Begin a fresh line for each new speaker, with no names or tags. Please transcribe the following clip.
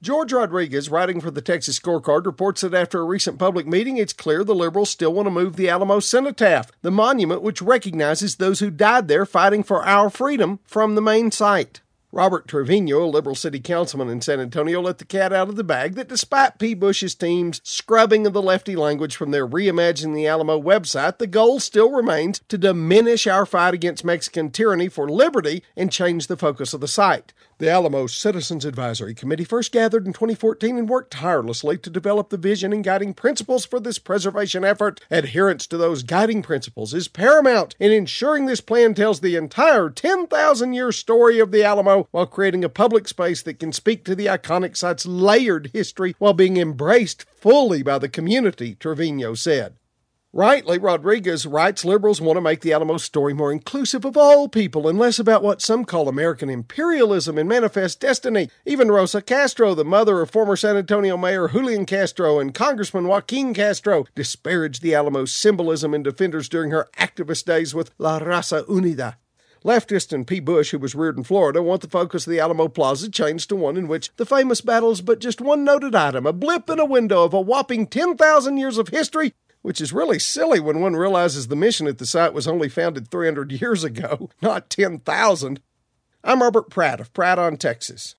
George Rodriguez, writing for the Texas Scorecard, reports that after a recent public meeting, it's clear the liberals still want to move the Alamo Cenotaph, the monument which recognizes those who died there fighting for our freedom, from the main site. Robert Trevino, a liberal city councilman in San Antonio, let the cat out of the bag that despite P. Bush's team's scrubbing of the lefty language from their Reimagining the Alamo website, the goal still remains to diminish our fight against Mexican tyranny for liberty and change the focus of the site. The Alamo Citizens Advisory Committee first gathered in 2014 and worked tirelessly to develop the vision and guiding principles for this preservation effort. Adherence to those guiding principles is paramount in ensuring this plan tells the entire 10,000-year story of the Alamo while creating a public space that can speak to the iconic site's layered history while being embraced fully by the community, Trevino said. Rightly, Rodriguez writes liberals want to make the Alamo story more inclusive of all people and less about what some call American imperialism and manifest destiny. Even Rosa Castro, the mother of former San Antonio Mayor Julian Castro and Congressman Joaquin Castro, disparaged the Alamo's symbolism and defenders during her activist days with La Raza Unida. Leftist and P. Bush, who was reared in Florida, want the focus of the Alamo Plaza changed to one in which the famous battle is but just one noted item, a blip in a window of a whopping 10,000 years of history, which is really silly when one realizes the mission at the site was only founded 300 years ago, not 10,000. I'm Robert Pratt of Pratt on Texas.